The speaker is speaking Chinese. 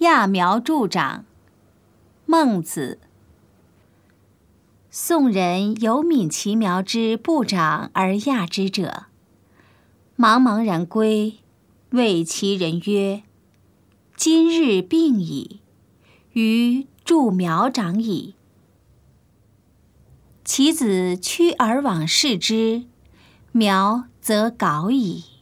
揠苗助长。孟子。宋人有悯其苗之不长而揠之者，茫茫然归，谓其人曰：今日病矣，余助苗长矣。其子趋而往视之，苗则槁矣。